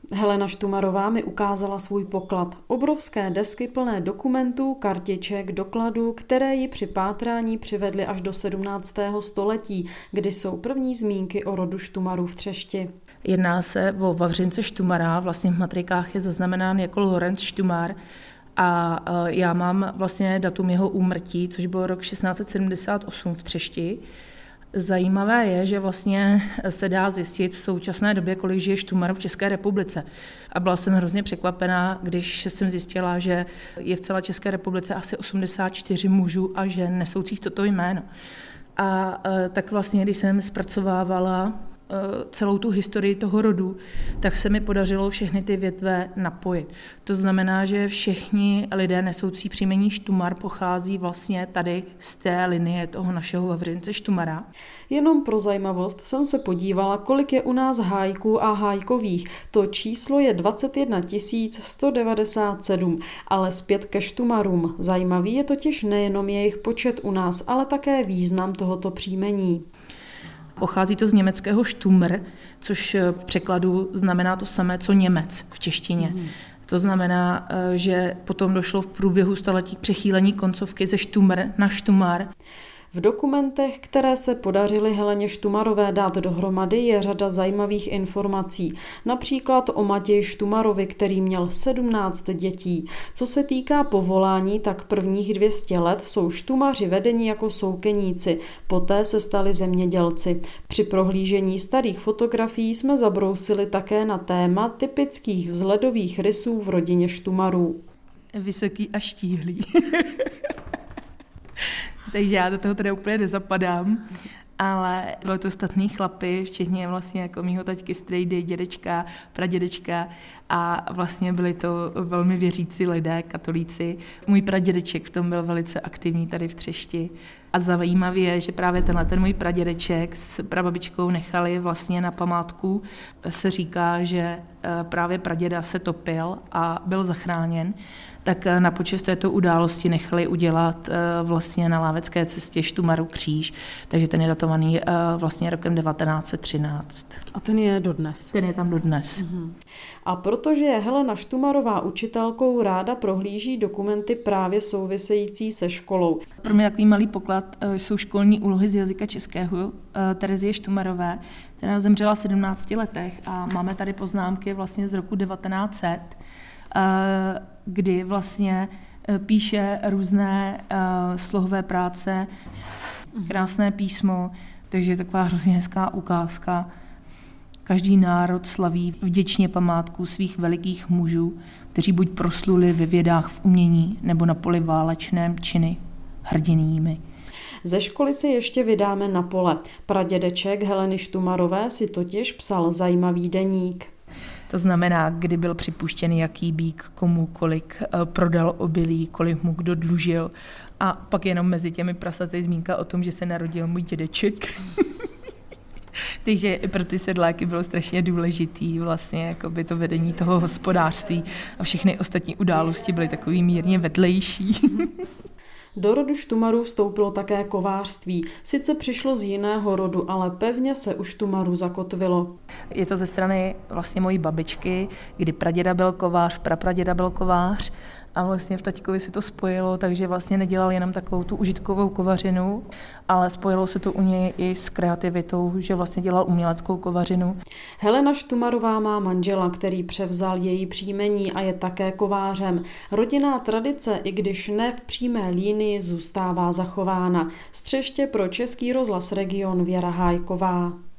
Helena Štumarová mi ukázala svůj poklad. Obrovské desky plné dokumentů, kartiček, dokladů, které ji při pátrání přivedly až do 17. století, kdy jsou první zmínky o rodu Štumarů v Třešti. Jedná se o Vavřince Štumara, vlastně v matrikách je zaznamenán jako Lorenc Štumar a já mám vlastně datum jeho úmrtí, což byl rok 1678 v Třešti. Zajímavé je, že vlastně se dá zjistit v současné době, kolik žije Štumarů v České republice. A byla jsem hrozně překvapená, když jsem zjistila, že je v celé České republice asi 84 mužů a žen nesoucích toto jméno. A tak vlastně, když jsem zpracovávala celou tu historii toho rodu, tak se mi podařilo všechny ty větve napojit. To znamená, že všichni lidé nesoucí příjmení Štumar pochází vlastně tady z té linie toho našeho Vavřince Štumara. Jenom pro zajímavost jsem se podívala, kolik je u nás hájků a hájkových. To číslo je 21 197, ale zpět ke Štumarům. Zajímavý je totiž nejenom jejich počet u nás, ale také význam tohoto příjmení. Pochází to z německého Stumr, což v překladu znamená to samé, co Němec v češtině. To znamená, že potom došlo v průběhu století k přechýlení koncovky ze Štumr na Štumar. V dokumentech, které se podařily Heleně Štumarové dát dohromady, je řada zajímavých informací. Například o Matěji Štumarovi, který měl 17 dětí. Co se týká povolání, tak prvních 200 let jsou Štumaři vedeni jako soukeníci, poté se stali zemědělci. Při prohlížení starých fotografií jsme zabrousili také na téma typických vzhledových rysů v rodině Štumarů. Vysoký a štíhlý. Takže já do toho teda úplně nezapadám, ale byly to statný chlapy, včetně vlastně jako mýho taťky, strejdy, dědečka, pradědečka a vlastně byli to velmi věřící lidé, katolíci. Můj pradědeček v tom byl velice aktivní tady v Třešti a zajímavé je, že právě ten můj pradědeček s prababičkou nechali vlastně na památku. Se říká, že právě praděda se topil a byl zachráněn, tak na počest této události nechali udělat vlastně na Lávecké cestě Štumaru kříž, takže ten je datovaný vlastně rokem 1913. A ten je dodnes? Ten je tam dodnes. A protože je Helena Štumarová učitelkou, ráda prohlíží dokumenty právě související se školou. Pro mě takový malý poklad jsou školní úlohy z jazyka českého Terezie Štumarové, která zemřela v 17 letech a máme tady poznámky vlastně z roku 1900, kdy vlastně píše různé slohové práce, krásné písmo, takže je taková hrozně hezká ukázka. Každý národ slaví vděčně památku svých velikých mužů, kteří buď prosluli ve vědách v umění nebo na poli válečném činy hrdinými. Ze školy si ještě vydáme na pole. Pradědeček Heleny Štumarové si totiž psal zajímavý deník. To znamená, kdy byl připuštěn jaký býk, komu kolik prodal obilí, kolik mu kdo dlužil. A pak jenom mezi těmi prasaty zmínka o tom, že se narodil můj dědeček. Takže pro ty sedláky bylo strašně důležitý vlastně jakoby to vedení toho hospodářství a všechny ostatní události byly takový mírně vedlejší. Do rodu Štumarů vstoupilo také kovářství. Sice přišlo z jiného rodu, ale pevně se u Štumarů zakotvilo. Je to ze strany vlastně mojí babičky, kdy praděda byl kovář, prapraděda byl kovář a vlastně v taťkovi se to spojilo, takže vlastně nedělal jenom takovou tu užitkovou kovařinu, ale spojilo se to u něj i s kreativitou, že vlastně dělal uměleckou kovařinu. Helena Štumarová má manžela, který převzal její příjmení a je také kovářem. Rodinná tradice, i když ne v přímé línii, zůstává zachována. Z Třeště pro Český rozhlas Region Věra Hájková.